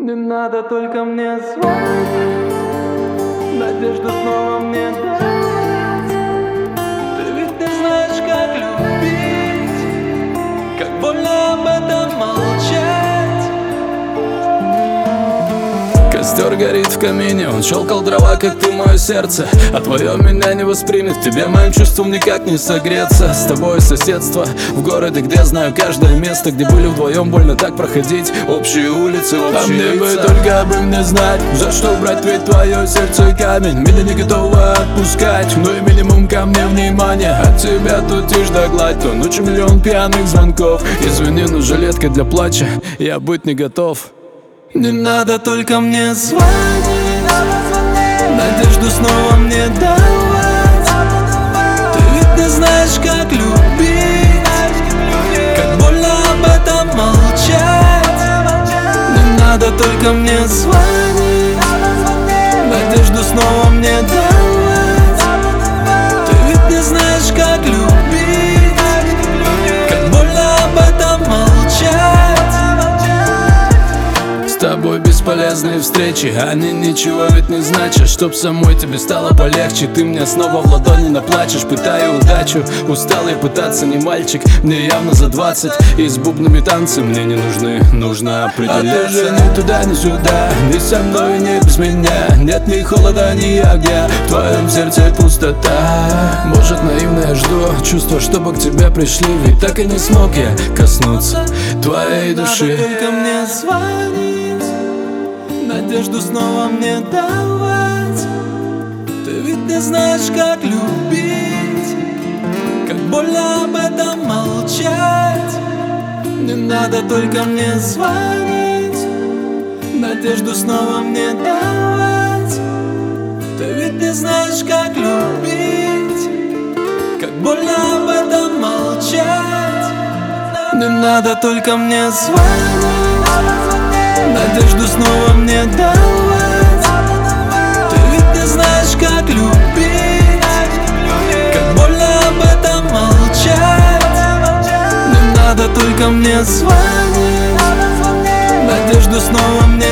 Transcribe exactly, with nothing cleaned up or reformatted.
Не надо только мне звонить, надежду снова мне дать. Ты ведь не знаешь, как любить, как больно об этом молчать. Костер горит в камине, он щелкал дрова, как ты, мое сердце. А твое меня не воспримет, в тебе моим чувством никак не согреться. С тобой соседство в городе, где знаю каждое место, где были вдвоем, больно так проходить. Общие улицы, общие А мне бы только бы мне знать, за что брать ведь твое сердце камень. Меня не готова отпускать, но и минимум ко мне внимания. От тебя тут тишь да гладь, то ночью миллион пьяных звонков. Извини, но жилетка для плача, я быть не готов. Не надо только мне звонить, надежду снова мне давать. Ты ведь не знаешь, как любить, как больно об этом молчать. Не надо только мне звонить, надежду снова мне давать. Ты ведь не знаешь, как любить, как больно об этом молчать. С тобой бесполезные встречи, они ничего ведь не значат. Чтоб самой тебе стало полегче, ты мне снова в ладони наплачешь. Пытаю удачу, устал я пытаться, не мальчик, мне явно за двадцать. И с бубнами танцы мне не нужны, нужно определиться. А ты же ни туда, ни сюда, ни со мной, ни без меня. Нет ни холода, ни огня, в твоем сердце пустота. Может, наивно я жду чувства, чтобы к тебе пришли, ведь так и не смог я коснуться твоей души. Надо только мне звонить, надежду снова мне давать. Ты ведь не знаешь, как любить, как больно об этом молчать. Не надо только мне звонить, надежду снова мне давать. Ты ведь не знаешь, как любить, как больно об этом молчать. Не надо только мне звонить, надежду снова мне давать. Ты ведь не знаешь, как любить, как больно об этом молчать. Не надо только мне звонить, надежду снова мне